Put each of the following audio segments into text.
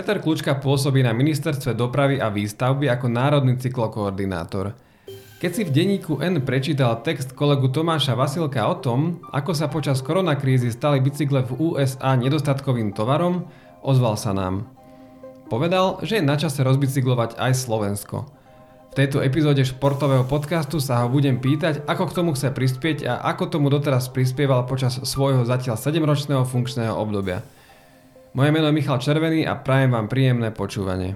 Peter Kľučka pôsobí na ministerstve dopravy a výstavby ako národný cyklokoordinátor. Keď si v denníku N prečítal text kolegu Tomáša Vasilka o tom, ako sa počas koronakrízy stali bicykle v USA nedostatkovým tovarom, ozval sa nám. Povedal, že je na čase rozbicyklovať aj Slovensko. V tejto epizóde športového podcastu sa ho budem pýtať, ako k tomu chce prispieť a ako tomu doteraz prispieval počas svojho zatiaľ 7-ročného funkčného obdobia. Moje meno je Michal Červený a prajem vám príjemné počúvanie.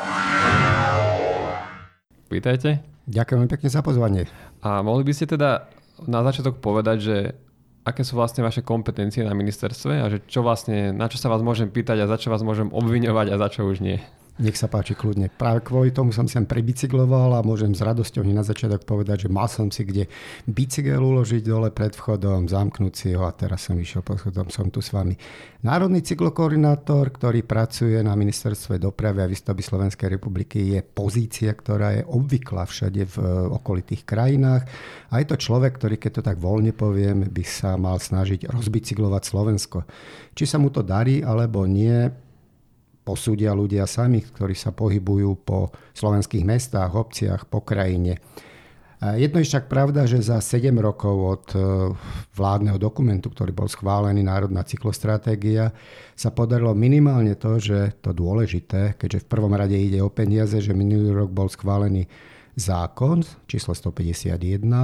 Vítajte. Ďakujem pekne za pozvanie. A mohli by ste teda na začiatok povedať, že aké sú vlastne vaše kompetencie na ministerstve a že čo vlastne, na čo sa vás môžem pýtať a za čo vás môžem obviňovať a za čo už nie? Nech sa páči kľudne. Práve kvôli tomu som sem prebicykloval a môžem s radosťou na začiatok povedať, že mal som si kde bicykel uložiť dole pred vchodom, zamknúť si ho a teraz som išiel pod vchodom, som tu s vami. Národný cyklokoordinátor, ktorý pracuje na ministerstve dopravy a výstavby Slovenskej republiky, je pozícia, ktorá je obvyklá všade v okolitých krajinách a je to človek, ktorý, keď to tak voľne poviem, by sa mal snažiť rozbicyklovať Slovensko. Či sa mu to darí alebo nie, posúdia ľudia sami, ktorí sa pohybujú po slovenských mestách, obciach, po krajine. Jedno je však pravda, že za 7 rokov od vládneho dokumentu, ktorý bol schválený, Národná cyklostratégia, sa podarilo minimálne to, že to dôležité, keďže v prvom rade ide o peniaze, že minulý rok bol schválený zákon číslo 151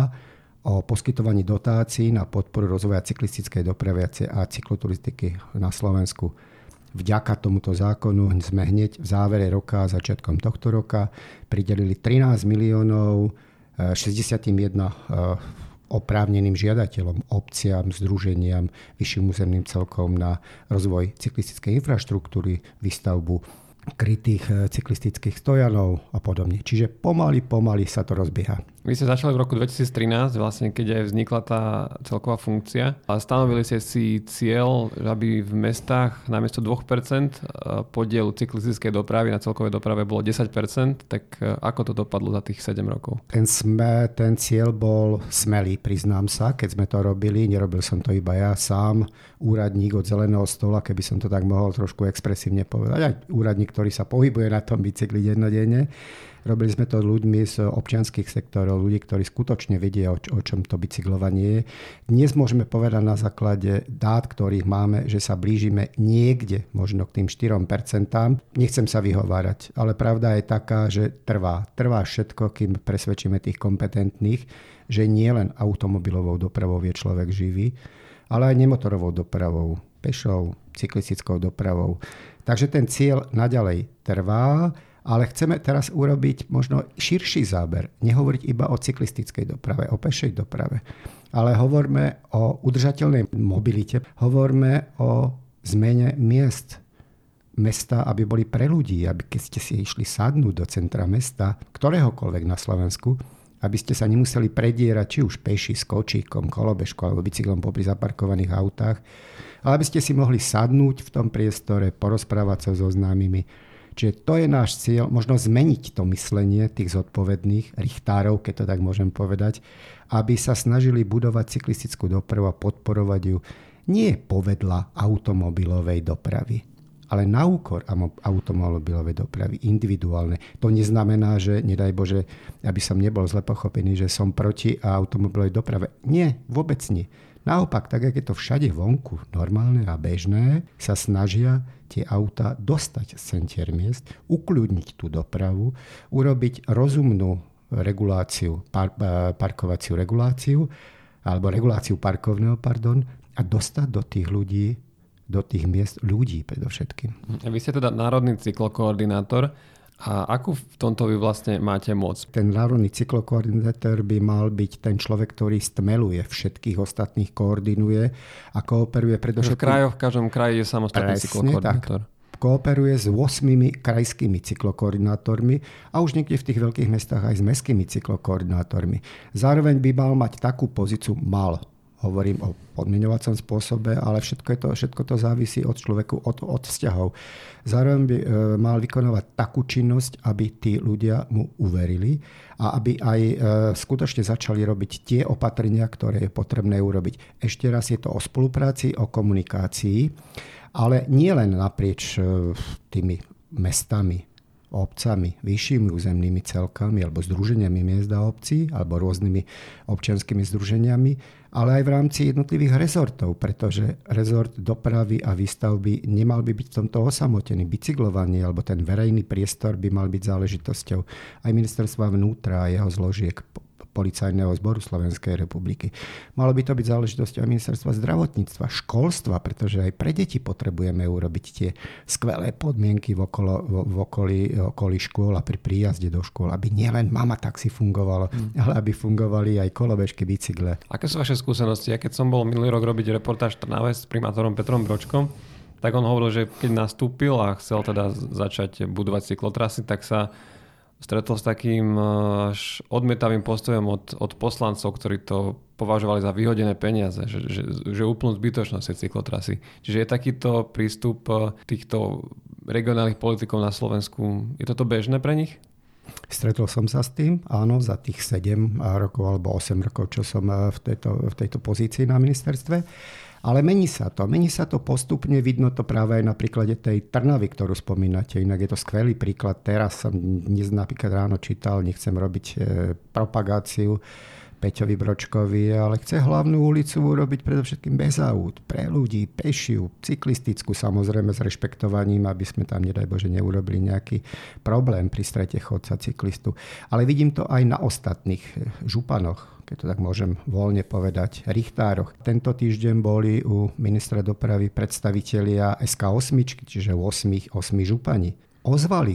o poskytovaní dotácií na podporu rozvoja cyklistickej dopravy a cykloturistiky na Slovensku. Vďaka tomuto zákonu sme hneď v závere roka, začiatkom tohto roka, pridelili 13 miliónov 61 oprávneným žiadateľom, obciam, združeniam, vyšším územným celkom na rozvoj cyklistickej infraštruktúry, výstavbu krytých cyklistických stojanov a podobne. Čiže pomaly sa to rozbieha. Vy ste začali v roku 2013, vlastne keď aj vznikla tá celková funkcia a stanovili ste si cieľ, aby v mestách namiesto 2% podielu cyklistickej dopravy na celkovej doprave bolo 10%, tak ako to dopadlo za tých 7 rokov? Ten cieľ bol smelý, priznám sa, keď sme to robili. Nerobil som to iba ja sám, úradník od zeleného stola, keby som to tak mohol trošku expresívne povedať. Aj úradník, ktorý sa pohybuje na tom bicykli dennodenne. Robili sme to ľuďmi z občianskych sektorov, ľudí, ktorí skutočne vedia, o čom to bicyklovanie je. Dnes môžeme povedať na základe dát, ktorých máme, že sa blížime niekde možno k tým 4%. Nechcem sa vyhovárať, ale pravda je taká, že trvá všetko, kým presvedčíme tých kompetentných, že nie len automobilovou dopravou je človek živý, ale aj nemotorovou dopravou, pešou, cyklistickou dopravou. Takže ten cieľ naďalej trvá, ale chceme teraz urobiť možno širší záber. Nehovoriť iba o cyklistickej doprave, o pešej doprave, ale hovorme o udržateľnej mobilite. Hovorme o zmene miest. Mesta, aby boli pre ľudí, aby keď ste si išli sadnúť do centra mesta, ktoréhokoľvek na Slovensku, aby ste sa nemuseli predierať či už peši s kočíkom, kolobežkou alebo bicyklom popri zaparkovaných autách, ale aby ste si mohli sadnúť v tom priestore, porozprávať sa so známymi. Čiže to je náš cieľ, možno zmeniť to myslenie tých zodpovedných richtárov, keď to tak môžem povedať, aby sa snažili budovať cyklistickú dopravu a podporovať ju nie povedla automobilovej dopravy, ale na úkor automobilovej dopravy, individuálne. To neznamená, že, nedaj Bože, aby som nebol zle pochopený, že som proti automobilovej doprave. Nie, vôbec nie. Naopak, tak, jak je to všade vonku, normálne a bežné, sa snažia tie autá dostať z centier miest, ukľudniť tú dopravu, urobiť rozumnú reguláciu, parkovaciu reguláciu, alebo reguláciu parkovného, a dostať do tých ľudí, do tých miest ľudí predovšetkým. Vy ste teda národný cyklokoordinátor. A akú v tomto vy vlastne máte moc? Ten národný cyklokoordinátor by mal byť ten človek, ktorý stmeluje všetkých ostatných, koordinuje a kooperuje predovšetkým. V každom kraji je samostatný cyklokoordinátor. Kooperuje s 8 krajskými cyklokoordinátormi a už niekde v tých veľkých mestách aj s mestskými cyklokoordinátormi. Zároveň by mal mať takú pozíciu, hovorím o podmieňovacom spôsobe, ale všetko to závisí od človeku, od vzťahov. Zároveň by mal vykonávať takú činnosť, aby tí ľudia mu uverili a aby aj skutočne začali robiť tie opatrenia, ktoré je potrebné urobiť. Ešte raz, je to o spolupráci, o komunikácii, ale nie len naprieč tými mestami, obcami, vyššími územnými celkami alebo združeniami miest a obcí alebo rôznymi občianskymi združeniami, ale aj v rámci jednotlivých rezortov, pretože rezort dopravy a výstavby nemal by byť v tomto osamotený. Bicyklovanie alebo ten verejný priestor by mal byť záležitosťou aj ministerstva vnútra a jeho zložiek, Policajného zboru Slovenskej republiky. Malo by to byť záležitosťou aj ministerstva zdravotníctva, školstva, pretože aj pre deti potrebujeme urobiť tie skvelé podmienky v okolí škôl a pri príjazde do škôl, aby nielen mama taxi fungovalo, ale aby fungovali aj kolobežky, bicykle. Aké sú vaše skúsenosti? Ja keď som bol minulý rok robiť reportáž v Trnave s primátorom Petrom Bročkom, tak on hovoril, že keď nastúpil a chcel teda začať budovať cyklotrasy, tak sa stretol s takým až odmietavým postojom od poslancov, ktorí to považovali za vyhodené peniaze, že úplnú zbytočnosť je cyklotrasy. Čiže je takýto prístup týchto regionálnych politikov na Slovensku, je toto bežné pre nich? Stretol som sa s tým, áno, za tých 7 rokov alebo 8 rokov, čo som v tejto pozícii na ministerstve. Ale mení sa to postupne, vidno to práve aj na príklade tej Trnavy, ktorú spomínate. Inak je to skvelý príklad. Teraz som dnes napríklad ráno čítal, nechcem robiť propagáciu Peťovi Bročkovi, ale chce hlavnú ulicu urobiť predovšetkým bez aut, pre ľudí, pešiu, cyklistickú, samozrejme s rešpektovaním, aby sme tam, nedaj Bože, neurobili nejaký problém pri strete chodca cyklistu. Ale vidím to aj na ostatných županoch, keď to tak môžem voľne povedať, richtároch. Tento týždeň boli u ministra dopravy predstavitelia SK8, čiže 8 župani. Ozval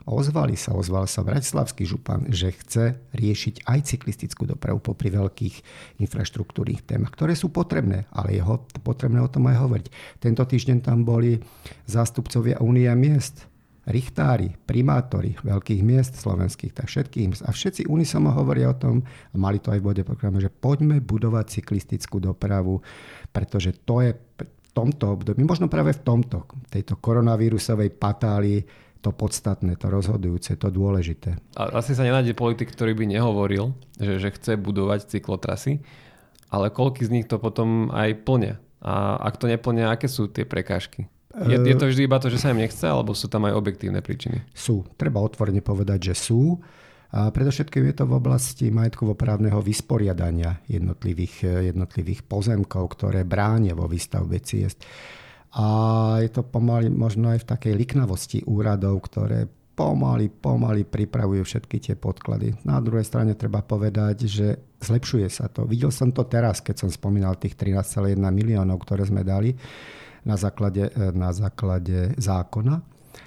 sa bratislavský župan, že chce riešiť aj cyklistickú dopravu popri veľkých infraštruktúrnych témach, ktoré sú potrebné, ale je potrebné o tom aj hovoriť. Tento týždeň tam boli zástupcovia Únie miest, richtári, primátori veľkých miest slovenských, tak všetkých. A všetci unisomo hovoria o tom, a mali to aj v bode programe, že poďme budovať cyklistickú dopravu, pretože to je v tomto období, možno práve v tejto koronavírusovej patálii, to podstatné, to rozhodujúce, to dôležité. A asi sa nenájde politik, ktorý by nehovoril, že chce budovať cyklotrasy, ale koľký z nich to potom aj plnia? A ak to neplnia, aké sú tie prekážky? Je to vždy iba to, že sa im nechce, alebo sú tam aj objektívne príčiny? Sú. Treba otvorene povedať, že sú. A predovšetkým je to v oblasti majetkovo-právneho vysporiadania jednotlivých pozemkov, ktoré bránia vo výstavbe ciest. A je to pomaly možno aj v takej liknavosti úradov, ktoré pomaly pripravujú všetky tie podklady. Na druhej strane treba povedať, že zlepšuje sa to. Videl som to teraz, keď som spomínal tých 13,1 miliónov, ktoré sme dali na základe zákona.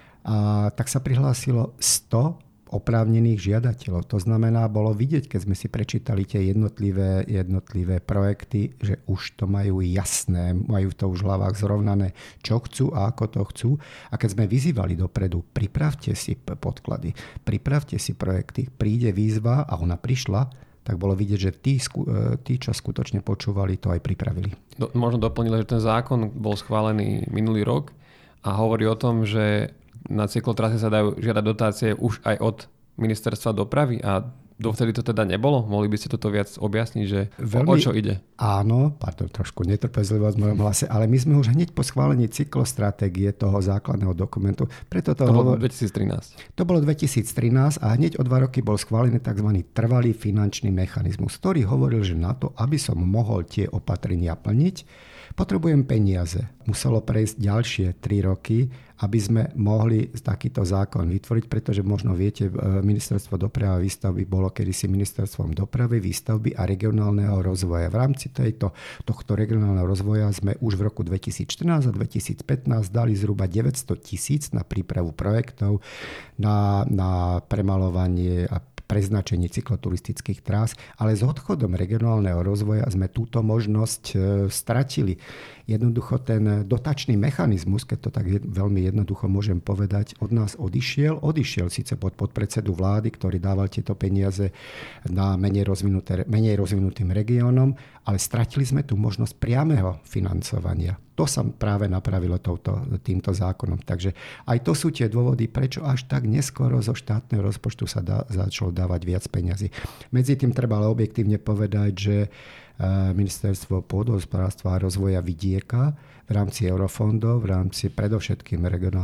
A tak sa prihlásilo 100 oprávnených žiadateľov. To znamená, bolo vidieť, keď sme si prečítali tie jednotlivé projekty, že už to majú jasné, majú to už v hlavách zrovnané, čo chcú a ako to chcú. A keď sme vyzývali dopredu, pripravte si podklady, pripravte si projekty, príde výzva a ona prišla, tak bolo vidieť, že tí, čo skutočne počúvali, to aj pripravili. Možno doplnili, že ten zákon bol schválený minulý rok a hovorí o tom, že na cyklotrase sa dajú žiadať dotácie už aj od ministerstva dopravy a dovtedy to teda nebolo? Mohli by ste toto viac objasniť, že o čo ide? Áno, trošku netrpezlivosť v mojom hlase, ale my sme už hneď po schválení cyklostratégie toho základného dokumentu. To bolo 2013. To bolo 2013 a hneď o 2 roky bol schválený tzv. Trvalý finančný mechanizmus, ktorý hovoril, že na to, aby som mohol tie opatrenia plniť, potrebujem peniaze. Muselo prejsť ďalšie 3 roky, aby sme mohli takýto zákon vytvoriť, pretože možno viete, ministerstvo dopravy a výstavby bolo kedysi ministerstvom dopravy, výstavby a regionálneho rozvoja. V rámci tohto regionálneho rozvoja sme už v roku 2014 a 2015 dali zhruba 900 000 na prípravu projektov, na premalovanie a preznačenie cykloturistických trás, ale s odchodom regionálneho rozvoja sme túto možnosť stratili. Jednoducho ten dotačný mechanizmus, keď to tak veľmi jednoducho môžem povedať, od nás odišiel síce pod podpredsedu vlády, ktorý dával tieto peniaze na menej rozvinutým regiónom, ale stratili sme tú možnosť priameho financovania. To sa práve napravilo týmto zákonom. Takže aj to sú tie dôvody, prečo až tak neskoro zo štátneho rozpočtu sa začalo dávať viac peňazí. Medzi tým treba ale objektívne povedať, že Ministerstvo pôdohospodárstva a rozvoja vidieka v rámci eurofondov, v rámci predovšetkým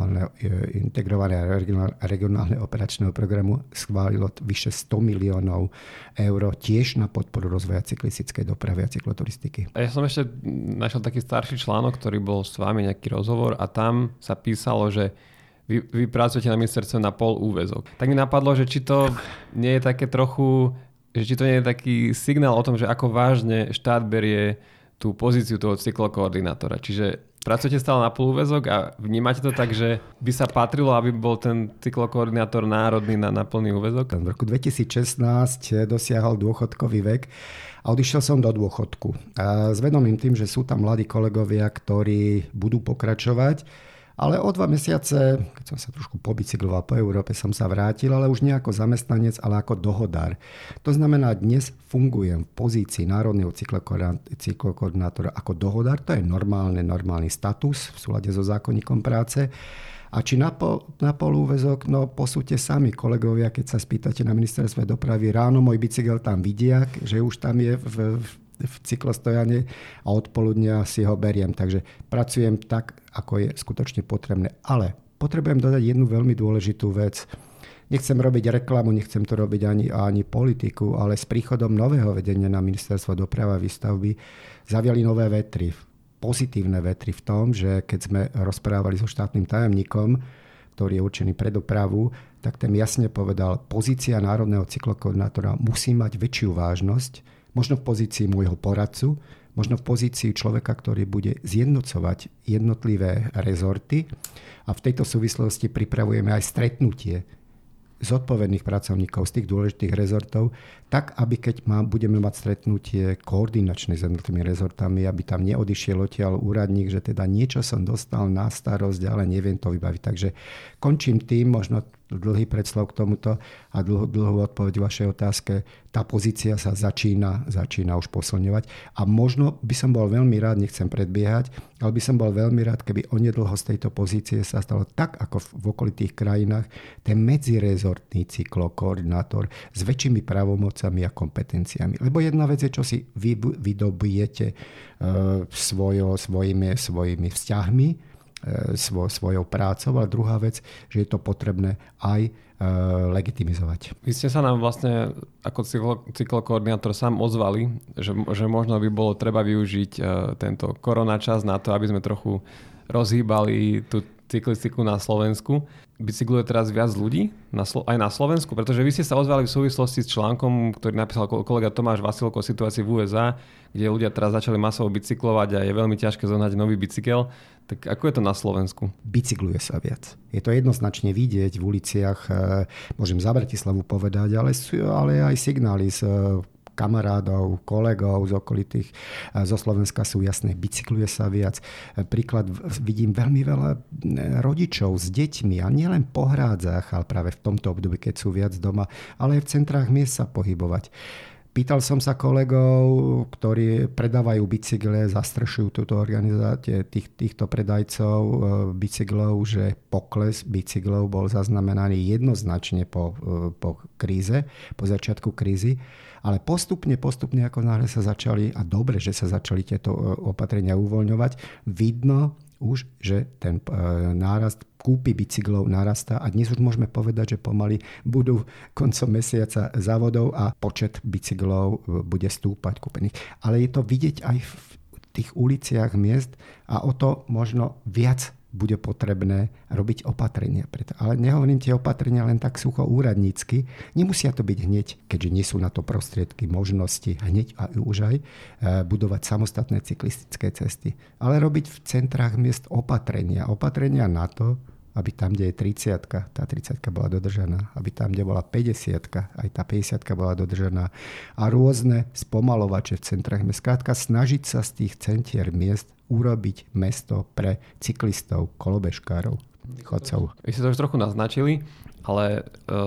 integrovaného regionálneho operačného programu schválilo vyše 100 miliónov eur tiež na podporu rozvoja cyklistickej dopravy a cykloturistiky. A ja som ešte našiel taký starší článok, ktorý bol s vami nejaký rozhovor a tam sa písalo, že vy pracujete na ministerstve na pol úväzok. Tak mi napadlo, že či to nie je také trochu, že či to nie je taký signál o tom, že ako vážne štát berie tú pozíciu toho cyklokoordinátora. Čiže pracujete stále na polúväzok a vnímate to tak, že by sa patrilo, aby bol ten cyklokoordinátor národný na plný úväzok? V roku 2016 dosiahol dôchodkový vek a odišiel som do dôchodku. S vedomím tým, že sú tam mladí kolegovia, ktorí budú pokračovať. Ale o 2 mesiace, keď som sa trošku pobicykloval po Európe, som sa vrátil, ale už nie ako zamestnanec, ale ako dohodár. To znamená, dnes fungujem v pozícii národného cyklokoordinátora ako dohodár. To je normálny status v súlade so zákonníkom práce. A či na polúväzok, no posúďte sami, kolegovia, keď sa spýtate na ministerstve dopravy, ráno môj bicykel tam vidia, že už tam je v cyklostojane a odpoludnia si ho beriem. Takže pracujem tak, ako je skutočne potrebné. Ale potrebujem dodať jednu veľmi dôležitú vec. Nechcem robiť reklamu, nechcem to robiť ani politiku, ale s príchodom nového vedenia na ministerstvo dopravy a výstavby zaviali nové vetry. Pozitívne vetry v tom, že keď sme rozprávali so štátnym tajomníkom, ktorý je určený pre dopravu, tak ten jasne povedal, pozícia národného cyklokoordinátora musí mať väčšiu vážnosť, možno v pozícii môjho poradcu, možno v pozícii človeka, ktorý bude zjednocovať jednotlivé rezorty. A v tejto súvislosti pripravujeme aj stretnutie zodpovedných pracovníkov z tých dôležitých rezortov, tak, aby keď budeme mať stretnutie koordinačné s jednotlivými rezortami, aby tam neodišiel odtiaľ úradník, že teda niečo som dostal na starosť, ale neviem to vybaviť. Takže končím tým, možno dlhý predslov k tomuto a dlhú odpoveď vašej otázke. Tá pozícia sa začína už posilňovať a možno by som bol veľmi rád, nechcem predbiehať, ale by som bol veľmi rád, keby onedlho z tejto pozície sa stalo tak, ako v okolitých krajinách, ten medzirezortný cyklokoordinátor s väčšími právomocami a kompetenciami. Lebo jedna vec je, čo si vydobijete svojimi vzťahmi, svojou prácou, ale druhá vec, že je to potrebné aj legitimizovať. Vy ste sa nám vlastne ako cyklokoordinátor sám ozvali, že možno by bolo treba využiť tento koronačas na to, aby sme trochu rozhýbali tú cyklistiku na Slovensku. Bicykluje teraz viac ľudí aj na Slovensku, pretože vy ste sa ozvali v súvislosti s článkom, ktorý napísal kolega Tomáš Vasilko o situácii v USA, kde ľudia teraz začali masovo bicyklovať a je veľmi ťažké zohnať nový bicykel. Tak ako je to na Slovensku? Bicykluje sa viac. Je to jednoznačne vidieť v uliciach, môžem za Bratislavu povedať, ale aj signály z kamarádov, kolegov z okolitých zo Slovenska sú jasné, bicykluje sa viac. Príklad, vidím veľmi veľa rodičov s deťmi a nielen po hrádzach, ale práve v tomto období, keď sú viac doma, ale aj v centrách miest sa pohybovať. Pýtal som sa kolegov, ktorí predávajú bicykle, zastrešujú túto organizáciu týchto predajcov bicyklov, že pokles bicyklov bol zaznamenaný jednoznačne po kríze, po začiatku krízy. Ale postupne, ako náhle sa začali, a dobre, že sa začali tieto opatrenia uvoľňovať, vidno už, že ten nárast kúpy bicyklov narastá a dnes už môžeme povedať, že pomaly budú koncom mesiaca závodov a počet bicyklov bude stúpať kúpených. Ale je to vidieť aj v tých uliciach miest a o to možno viac bude potrebné robiť opatrenia. Ale nehovorím tie opatrenia len tak sucho úradnícky. Nemusia to byť hneď, keďže nie sú na to prostriedky, možnosti hneď a už aj budovať samostatné cyklistické cesty. Ale robiť v centrách miest opatrenia. Opatrenia na to, aby tam, kde je 30-ka, tá 30-ka bola dodržaná. Aby tam, kde bola 50-ka, aj tá 50-ka bola dodržaná. A rôzne spomalovače v centrách miest. Skrátka snažiť sa z tých centier miest urobiť mesto pre cyklistov, kolobežkárov, chodcov. Vy ste to už trochu naznačili, ale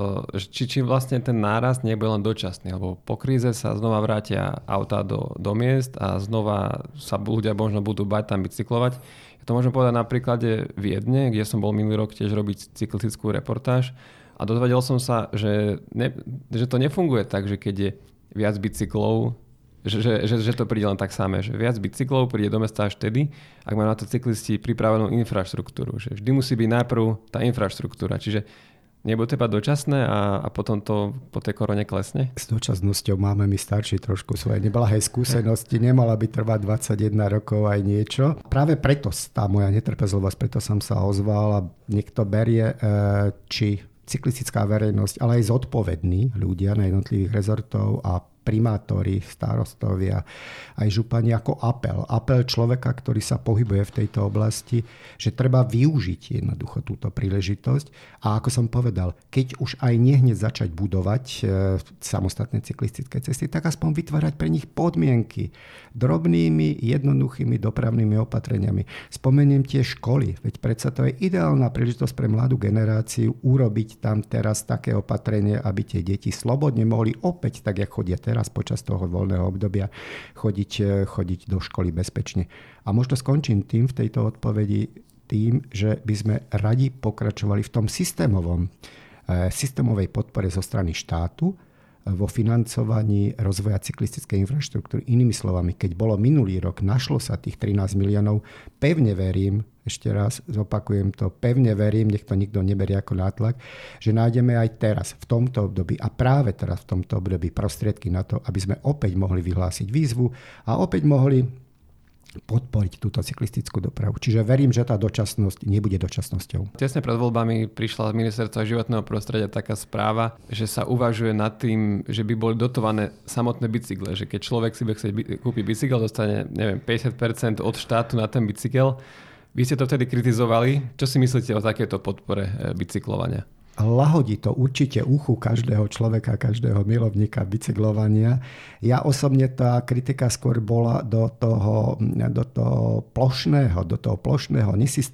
či vlastne ten nárast nebude len dočasný, lebo po kríze sa znova vrátia autá do miest a znova sa ľudia možno budú bať tam bicyklovať. Ja to môžem povedať na príklade Viedne, kde som bol minulý rok tiež robiť cyklistickú reportáž A dozvedel som sa, že to nefunguje tak, že keď je viac bicyklov, že to príde len tak samé. Že viac bicyklov príde do mesta až vtedy, ak má na to cyklisti pripravenú infraštruktúru. Že vždy musí byť najprv tá infraštruktúra. Čiže nebude to iba dočasné a potom to po tej korone klesne? S dočasnosťou máme my starší trošku svoje neblahé skúsenosti. Nemala by trvať 21 rokov aj niečo. Práve preto tá moja netrpezlivosť, preto som sa ozval a niekto berie, či cyklistická verejnosť, ale aj zodpovední ľudia na jednotlivých rezortov a primátori, starostovia, aj župani ako apel. Apel človeka, ktorý sa pohybuje v tejto oblasti, že treba využiť jednoducho túto príležitosť. A ako som povedal, keď už aj nehneď začať budovať samostatné cyklistické cesty, tak aspoň vytvárať pre nich podmienky drobnými, jednoduchými dopravnými opatreniami. Spomeniem tie školy, veď predsa to je ideálna príležitosť pre mladú generáciu urobiť tam teraz také opatrenie, aby tie deti slobodne mohli opäť, tak jak chodia teraz počas toho voľného obdobia, chodiť do školy bezpečne. A možno skončím tým v tejto odpovedi tým, že by sme radi pokračovali v tom systémovej podpore zo strany štátu vo financovaní rozvoja cyklistickej infraštruktúry. Inými slovami, keď bolo minulý rok, našlo sa tých 13 miliónov, pevne verím, ešte raz zopakujem to, pevne verím, nech to nikto neberie ako nátlak, že nájdeme aj teraz, v tomto období a práve teraz v tomto období prostriedky na to, aby sme opäť mohli vyhlásiť výzvu a opäť mohli podporiť túto cyklistickú dopravu. Čiže verím, že tá dočasnosť nebude dočasnosťou. Tesne pred voľbami prišla z Ministerstva životného prostredia taká správa, že sa uvažuje nad tým, že by boli dotované samotné bicykle. Že keď človek si bude chcieť kúpiť bicykel, dostane 50% od štátu na ten bicykel. Vy ste to vtedy kritizovali. Čo si myslíte o takéto podpore bicyklovania? Lahodí to určite uchu každého človeka, každého milovníka bicyklovania. Ja osobne tá kritika skôr bola do toho plošného,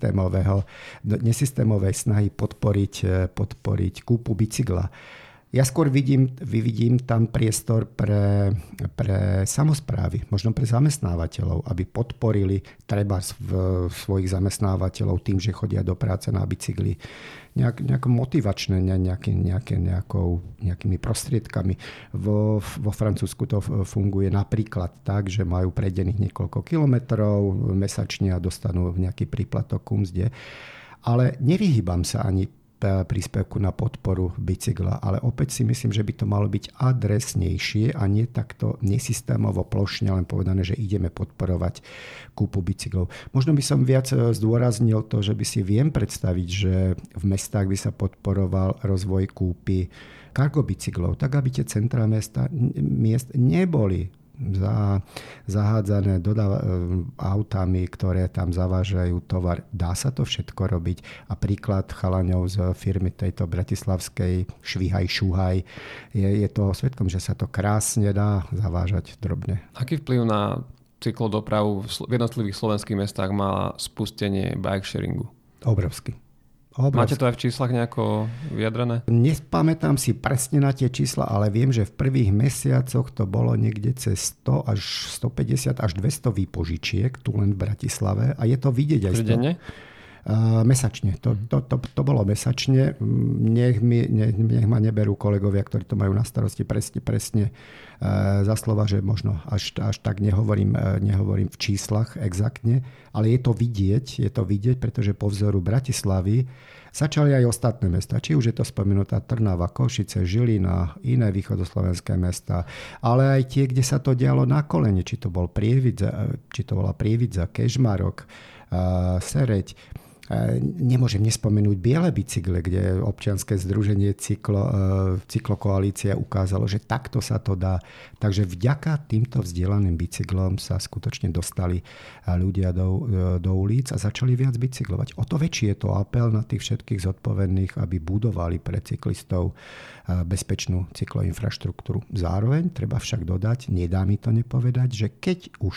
nesystémovej snahy podporiť kúpu bicykla. Ja skôr vidím tam priestor pre samosprávy, možno pre zamestnávateľov, aby podporili treba svojich zamestnávateľov tým, že chodia do práce na bicykli. Nejako motivačné, nejakými prostriedkami. Vo Francúzsku to funguje napríklad tak, že majú prejdených niekoľko kilometrov mesačne a dostanú nejaký príplatok ku mzde. Ale nevyhýbam sa ani príspevku na podporu bicykla, ale opäť si myslím, že by to malo byť adresnejšie a nie takto nesystémovo plošne, len povedané, že ideme podporovať kúpu bicyklov. Možno by som viac zdôraznil to, že by si viem predstaviť, že v mestách by sa podporoval rozvoj kúpy cargo bicyklov, tak aby tie centrá miest neboli zahádzané autami, ktoré tam zavážajú tovar. Dá sa to všetko robiť a príklad chalaňov z firmy tejto bratislavskej Švihaj Šuhaj je to svedkom, že sa to krásne dá zavážať drobne. Aký vplyv na cyklodopravu v jednotlivých slovenských mestách má spustenie bike sharingu? Obrovský. Máte to aj v číslach nejako vyjadrené? Nespamätám si presne na tie čísla, ale viem, že v prvých mesiacoch to bolo niekde cez 100 až 150 až 200 výpožičiek tu len v Bratislave a je to vidieť aj denne? Mesačne. To bolo mesačne. Nech ma neberú kolegovia, ktorí to majú na starosti presne za slova, že možno až tak nehovorím v číslach exaktne, ale je to vidieť, pretože po vzoru Bratislavy začali aj ostatné mesta. Či už je to spomenutá Trnava, Košice, Žilina, iné východoslovenské mesta, ale aj tie, kde sa to dialo na kolene, či to bola Prievidza, Kežmarok, Sereď. Nemôžem nespomenúť biele bicykle, kde občianske združenie Cyklokoalícia ukázalo, že takto sa to dá. Takže vďaka týmto vzdielaným bicyklom sa skutočne dostali ľudia do ulic a začali viac bicyklovať. O to väčší je to apel na tých všetkých zodpovedných, aby budovali pre cyklistov bezpečnú cykloinfraštruktúru. Zároveň treba však dodať, nedá mi to nepovedať, že keď už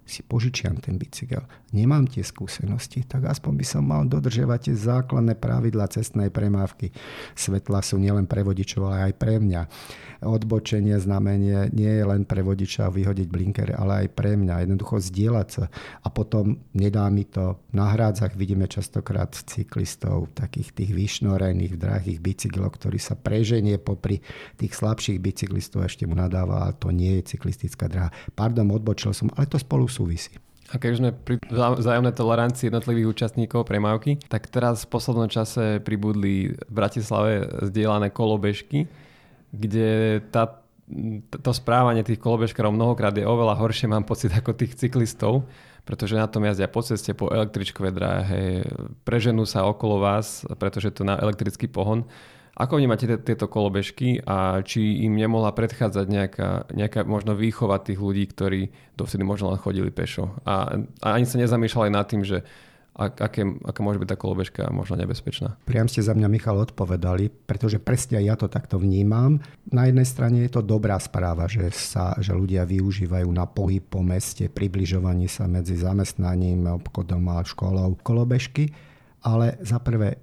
si požičiam ten bicykel, nemám tie skúsenosti, tak aspoň by som mal dodržiavať tie základné pravidlá cestnej premávky. Svetla sú nielen pre vodičov, ale aj pre mňa. Odbočenie znamenie nie je len pre vodiča vyhodiť blinker, ale aj pre mňa. Jednoducho zdieľať sa. A potom nedá mi to. Na hrádzach vidíme častokrát cyklistov, takých tých vyšnorených, drahých bicyklov, ktorí sa preženie popri tých slabších bicyklistov a ešte mu nadáva, ale to nie je cyklistická dráha. Pardon, odbočil som, ale to spolu súvisí. A keď sme pri vzájomnej tolerancii jednotlivých účastníkov premávky, tak teraz v poslednom čase pribudli v Bratislave zdieľané kolobežky, kde to správanie tých kolobežkárov mnohokrát je oveľa horšie, mám pocit, ako tých cyklistov, pretože na tom jazdia po ceste, po električkovej dráhe, preženú sa okolo vás, pretože to na elektrický pohon. Ako vnímate tieto kolobežky a či im nemohla predchádzať nejaká možno výchova tých ľudí, ktorí dovtedy možno len chodili pešo a ani sa nezamýšľali nad tým, že aká môže byť tá kolobežka možno nebezpečná? Priam ste za mňa, Michal, odpovedali, pretože presne aj ja to takto vnímam. Na jednej strane je to dobrá správa, že ľudia využívajú na pohyb po meste, približovanie sa medzi zamestnaním, obchodom a školou kolobežky, ale za prvé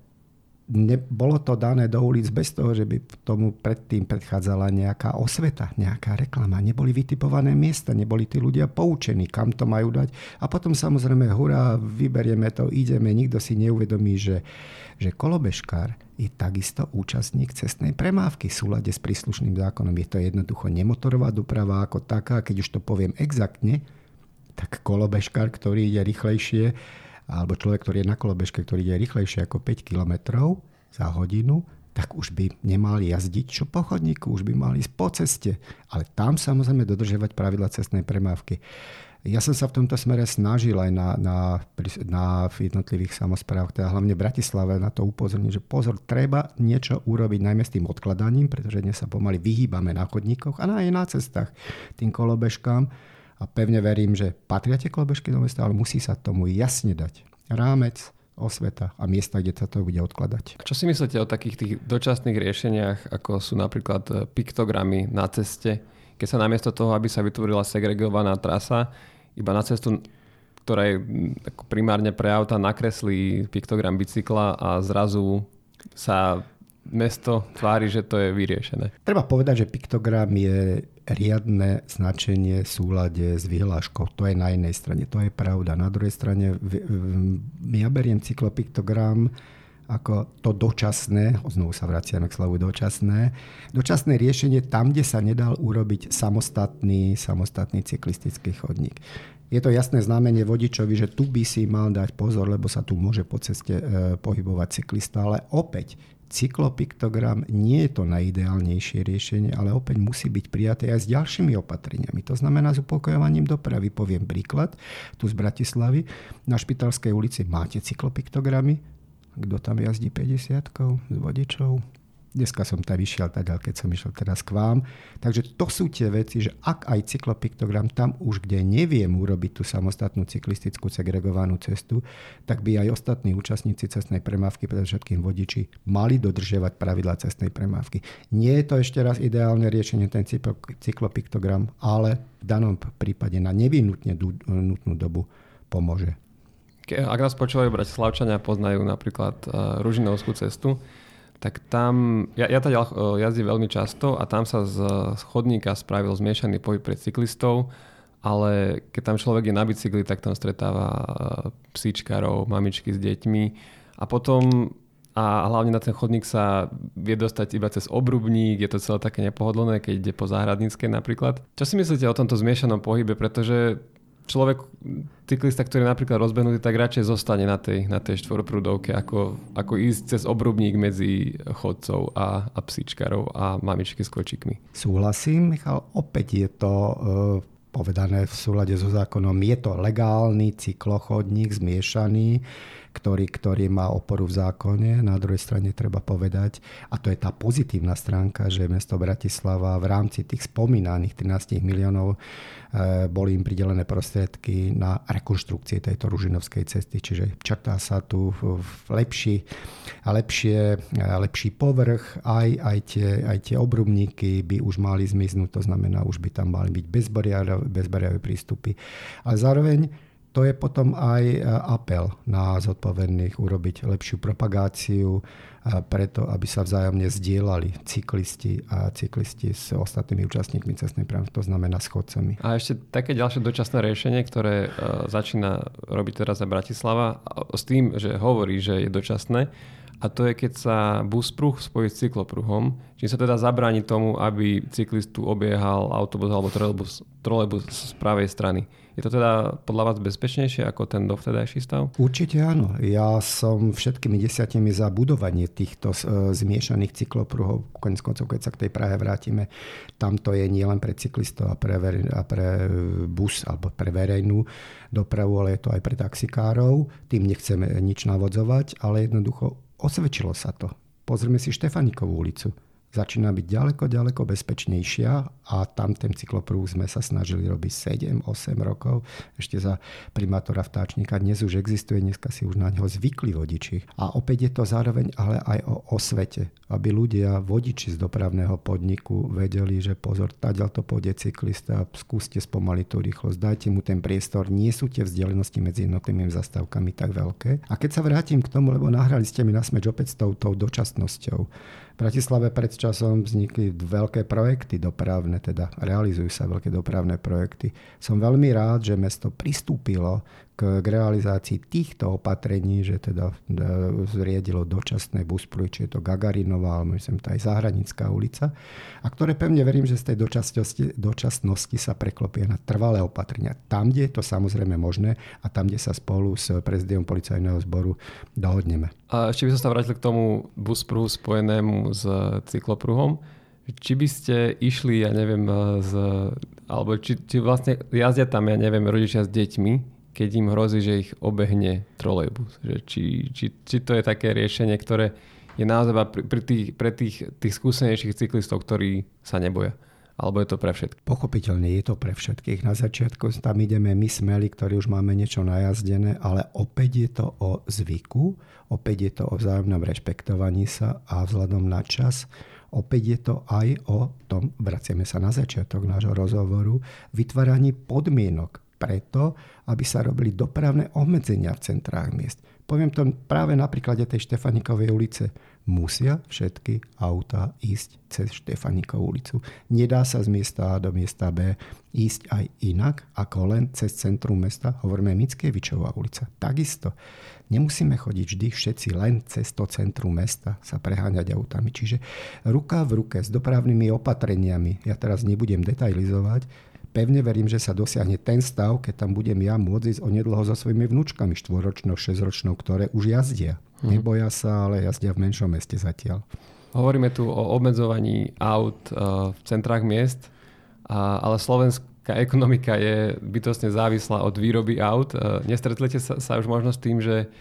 bolo to dané do ulic bez toho, že by tomu predtým predchádzala nejaká osveta, nejaká reklama. Neboli vytipované miesta, neboli tí ľudia poučení, kam to majú dať. A potom samozrejme, hurá, vyberieme to, ideme. Nikto si neuvedomí, že kolobežkár je takisto účastník cestnej premávky v súlade s príslušným zákonom. Je to jednoducho nemotorová doprava ako taká, keď už to poviem exaktne, tak kolobežkár, ktorý ide rýchlejšie, alebo človek, ktorý je na kolobežke, ktorý ide rýchlejšie ako 5 km za hodinu, tak už by nemal jazdiť čo po chodníku, už by mal ísť po ceste. Ale tam samozrejme dodržiavať pravidla cestnej premávky. Ja som sa v tomto smere snažil aj na jednotlivých samosprávach, teda hlavne v Bratislave, na to upozorniť, že pozor, treba niečo urobiť najmä s tým odkladaním, pretože dnes sa pomaly vyhýbame na chodníkoch a aj na cestách tým kolobežkám. A pevne verím, že patria tie kolobežky do mesta, ale musí sa tomu jasne dať rámec, osveta a miesta, kde sa to bude odkladať. A čo si myslíte o takých tých dočasných riešeniach, ako sú napríklad piktogramy na ceste, keď sa namiesto toho, aby sa vytvorila segregovaná trasa, iba na cestu, ktorá je primárne pre auta, nakreslí piktogram bicykla a zrazu sa mesto tvári, že to je vyriešené? Treba povedať, že piktogram je riadne značenie v súlade s vyhláškou. To je na jednej strane, to je pravda. Na druhej strane ja beriem cyklopiktogram ako to dočasné, znovu sa vraciame k slovu dočasné riešenie tam, kde sa nedal urobiť samostatný cyklistický chodník. Je to jasné znamenie vodičovi, že tu by si mal dať pozor, lebo sa tu môže po ceste pohybovať cyklista, ale opäť cyklopiktogram nie je to najideálnejšie riešenie, ale opäť musí byť prijaté aj s ďalšími opatreniami. To znamená s upokojovaním dopravy. Poviem príklad, tu z Bratislavy na Špitalskej ulici máte cyklopiktogramy. Kto tam jazdí 50-kou s vodičov? Dneska som tam vyšiel tak, keď som išiel teraz k vám. Takže to sú tie veci, že ak aj cyklopiktogram tam už, kde neviem urobiť tú samostatnú cyklistickú segregovanú cestu, tak by aj ostatní účastníci cestnej premávky, predovšetkým vodiči, mali dodržiavať pravidlá cestnej premávky. Nie je to ešte raz ideálne riešenie, ten cyklopiktogram, ale v danom prípade na nevyhnutne nutnú dobu pomôže. Ak nás počúvajú Bratislavčania, poznajú napríklad Ružinovskú cestu, tak tam, ja teda jazdím veľmi často a tam sa z chodníka spravil zmiešaný pohyb pre cyklistov, ale keď tam človek je na bicykli, tak tam stretáva psíčkarov, mamičky s deťmi a potom a hlavne na ten chodník sa vie dostať iba cez obrubník, je to celé také nepohodlné, keď ide po Záhradníckej napríklad. Čo si myslíte o tomto zmiešanom pohybe, pretože človek, cyklista, ktorý je napríklad rozbehnutý, tak radšej zostane na tej štvorprúdovke, ako ísť cez obrubník medzi chodcov a psíčkarov a mamičky s kočikmi. Súhlasím, Michal, opäť je to povedané v súlade so zákonom. Je to legálny cyklochodník zmiešaný, ktorý má oporu v zákone. Na druhej strane treba povedať, a to je tá pozitívna stránka, že mesto Bratislava v rámci tých spomínaných 13 miliónov boli im pridelené prostriedky na rekonštrukcie tejto Ružinovskej cesty. Čiže čaká sa tu lepší povrch, aj tie obrubníky by už mali zmiznúť, to znamená, už by tam mali byť bezbariérové prístupy. A zároveň to je potom aj apel na zodpovedných urobiť lepšiu propagáciu preto, aby sa vzájomne zdieľali cyklisti s ostatnými účastníkmi cestnej premávky, to znamená s chodcami. A ešte také ďalšie dočasné riešenie, ktoré začína robiť teraz aj Bratislava s tým, že hovorí, že je dočasné, a to je, keď sa buspruh spojí s cyklopruhom, čím sa teda zabráni tomu, aby cyklistu obiehal autobus alebo trolejbus z pravej strany. Je to teda podľa vás bezpečnejšie ako ten dovtedajší stav? Určite áno. Ja som všetkými 10 za budovanie týchto zmiešaných cyklopruhov. Koniec koncov, keď sa k tej Prahe vrátime, tam to je nielen pre cyklistov a pre bus alebo pre verejnú dopravu, ale je to aj pre taxikárov. Tým nechceme nič navodzovať, ale jednoducho osvedčilo sa to. Pozrime si Štefánikovú ulicu. Začína byť ďaleko bezpečnejšia a tam ten cyklopruh sme sa snažili robiť 7-8 rokov. Ešte za primátora Vtáčnika. Dnes už existuje, dneska si už na neho zvykli vodiči. A opäť je to zároveň ale aj o osvete. Aby ľudia, vodiči z dopravného podniku vedeli, že pozor, tadiaľ to pôjde cyklista, skúste spomaliť tú rýchlosť, dajte mu ten priestor, nie sú tie vzdialenosti medzi jednotlivými zastávkami tak veľké. A keď sa vrátim k tomu, lebo nahrali ste mi na smeč opäť s tou dočasnosťou. V Bratislave pred časom vznikli veľké projekty dopravné, teda realizujú sa veľké dopravné projekty. Som veľmi rád, že mesto pristúpilo k realizácii týchto opatrení, že teda zriedilo dočasné buspruhy, či je to Gagarinová, alebo myslím to aj Zahradnícka ulica, a ktoré pevne verím, že z tej dočasnosti sa preklopia na trvalé opatrenia. Tam, kde je to samozrejme možné a tam, kde sa spolu s prezidiom policajného zboru dohodneme. A ešte by som sa vrátil k tomu buspruhu spojenému s cyklopruhom. Či by ste išli, ja neviem, alebo či vlastne jazdia tam, ja neviem, rodičia s deťmi, keď im hrozí, že ich obehne trolejbus. Či to je také riešenie, ktoré je naozaj pre tých skúsenejších cyklistov, ktorí sa neboja. Alebo je to pre všetkých? Pochopiteľne je to pre všetkých. Na začiatku tam ideme my smeli, ktorí už máme niečo najazdené, ale opäť je to o zvyku, opäť je to o vzájomnom rešpektovaní sa a vzhľadom na čas. Opäť je to aj o tom, vraciame sa na začiatok nášho rozhovoru, vytváraní podmienok preto, aby sa robili dopravné obmedzenia v centrách miest. Poviem to práve na príklade tej Štefánikovej ulice. Musia všetky autá ísť cez Štefánikovú ulicu. Nedá sa z miesta A do miesta B ísť aj inak, ako len cez centrum mesta. Hovoríme Mickiewiczowa ulica. Takisto. Nemusíme chodiť vždy všetci len cez to centrum mesta sa preháňať autami. Čiže ruka v ruke s dopravnými opatreniami, ja teraz nebudem detailizovať, pevne verím, že sa dosiahne ten stav, keď tam budem ja môcť ísť onedlho so svojimi vnúčkami 4-ročnou, 6-ročnou, ktoré už jazdia. Neboja sa, ale jazdia v menšom meste zatiaľ. Hovoríme tu o obmedzovaní aut v centrách miest, ale slovenská ekonomika je bytostne závislá od výroby aut. Nestretlete sa už možno s tým, že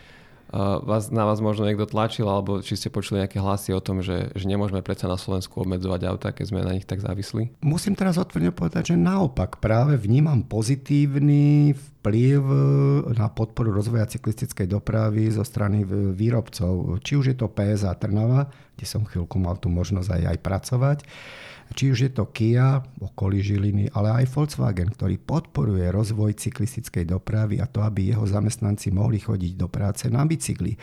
na vás možno niekto tlačil, alebo či ste počuli nejaké hlasy o tom, že nemôžeme predsa na Slovensku obmedzovať autá, keď sme na nich tak závislí? Musím teraz otvorene povedať, že naopak práve vnímam pozitívny vplyv na podporu rozvoja cyklistickej dopravy zo strany výrobcov. Či už je to PSA Trnava, kde som chvíľku mal tú možnosť aj pracovať, či už je to Kia, okolí Žiliny, ale aj Volkswagen, ktorý podporuje rozvoj cyklistickej dopravy a to, aby jeho zamestnanci mohli chodiť do práce na bicykli.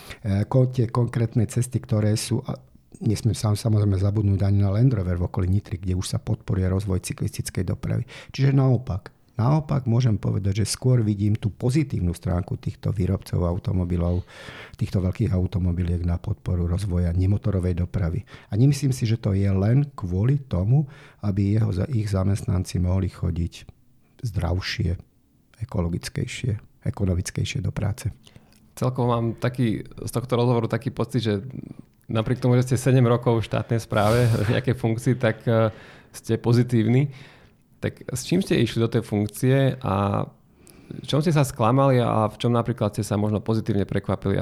Tie konkrétne cesty, ktoré sú, nesmiem samozrejme zabudnúť ani na Land Rover v okolí Nitry, kde už sa podporuje rozvoj cyklistickej dopravy. Čiže Naopak môžem povedať, že skôr vidím tú pozitívnu stránku týchto výrobcov automobilov, týchto veľkých automobiliek na podporu rozvoja nemotorovej dopravy. A nemyslím si, že to je len kvôli tomu, aby ich zamestnanci mohli chodiť zdravšie, ekologickejšie, ekonomickejšie do práce. Celkovo mám z tohto rozhovoru taký pocit, že napriek tomu, že ste 7 rokov v štátnej správe v nejakej funkcii, tak ste pozitívni. Tak s čím ste išli do tej funkcie a v čom ste sa sklamali a v čom napríklad ste sa možno pozitívne prekvapili?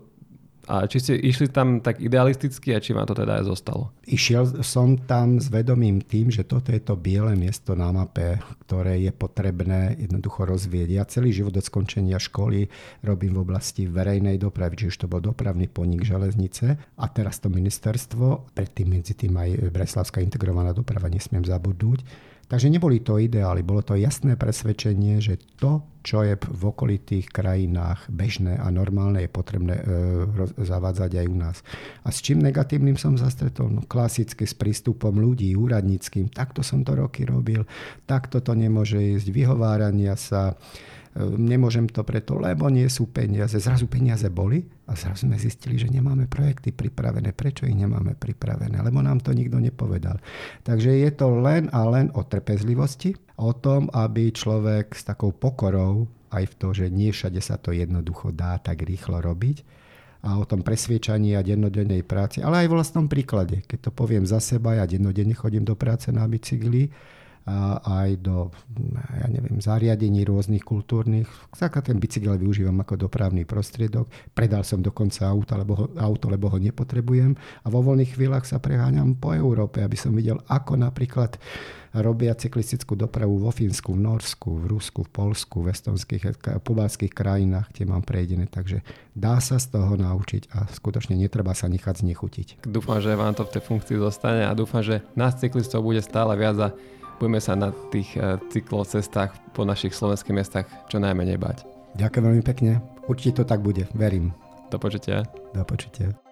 A či ste išli tam tak idealisticky a či vám to teda aj zostalo? Išiel som tam s vedomím tým, že toto je to biele miesto na mape, ktoré je potrebné jednoducho rozvieť. Ja celý život od skončenia školy robím v oblasti verejnej dopravy, čiže už to bol dopravný podnik železnice a teraz to ministerstvo, predtým medzi tým aj Bratislavská integrovaná doprava, nesmiem zabudnúť. Takže neboli to ideály, bolo to jasné presvedčenie, že to, čo je v okolitých krajinách bežné a normálne, je potrebné zavádzať aj u nás. A s čím negatívnym som zastretol? No klasicky s prístupom ľudí, úradníckým. Takto som to roky robil, takto to nemôže ísť, vyhovárania sa. Nemôžem to preto, lebo nie sú peniaze. Zrazu peniaze boli a zrazu sme zistili, že nemáme projekty pripravené. Prečo ich nemáme pripravené? Lebo nám to nikto nepovedal. Takže je to len a len o trpezlivosti, o tom, aby človek s takou pokorou, aj v to, že nie všade sa to jednoducho dá tak rýchlo robiť, a o tom presviečaní a dennodennej práci, ale aj v vlastnom príklade. Keď to poviem za seba, ja dennodenne chodím do práce na bicykli, a aj do, zariadení rôznych kultúrnych. Ten bicykel využívam ako dopravný prostriedok. Predal som dokonca auto, lebo ho nepotrebujem. A vo voľných chvíľach sa preháňam po Európe, aby som videl, ako napríklad robia cyklistickú dopravu vo Fínsku, v Norsku, v Rusku, v Poľsku, v estonských, pobaltských krajinách, kde mám prejdené. Takže dá sa z toho naučiť a skutočne netreba sa nechať znechutiť. Dúfam, že vám to v tej funkcii zostane a dúfam, že nás cyklistov bude stále viac a budeme sa na tých cyklocestách po našich slovenských miestach čo najmenej bať. Ďakujem veľmi pekne. Určite to tak bude, verím. Do počutia. Do počutia.